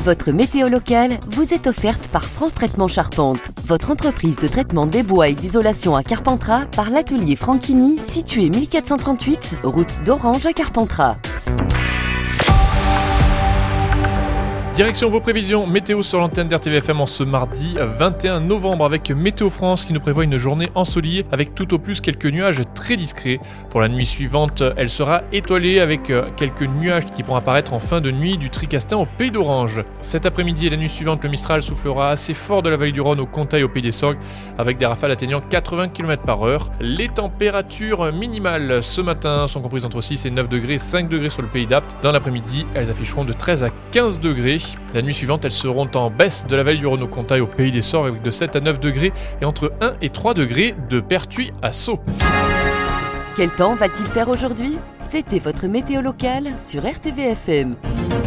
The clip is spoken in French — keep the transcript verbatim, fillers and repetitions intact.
Votre météo locale vous est offerte par France Traitement Charpente, votre entreprise de traitement des bois et d'isolation à Carpentras par l'atelier Franchini, situé mille quatre cent trente-huit, route d'Orange à Carpentras. Direction vos prévisions météo sur l'antenne d'R T V F M en ce mardi vingt et un novembre avec Météo France qui nous prévoit une journée ensoleillée avec tout au plus quelques nuages très discrets. Pour la nuit suivante, elle sera étoilée avec quelques nuages qui pourront apparaître en fin de nuit du Tricastin au Pays d'Orange. Cet après-midi et la nuit suivante, le Mistral soufflera assez fort de la vallée du Rhône au Comtat et au Pays des Sorgues avec des rafales atteignant quatre-vingts kilomètres par heure. Les températures minimales ce matin sont comprises entre six et neuf degrés, cinq degrés sur le Pays d'Apt. Dans l'après-midi, elles afficheront de treize à quinze degrés. La nuit suivante, elles seront en baisse de la vallée du Rhône au Comtat et au Pays des Sorgues avec de sept à neuf degrés et entre un et trois degrés de Pertuis à Sceaux. Quel temps va-t-il faire aujourd'hui ? C'était votre météo locale sur R T V F M.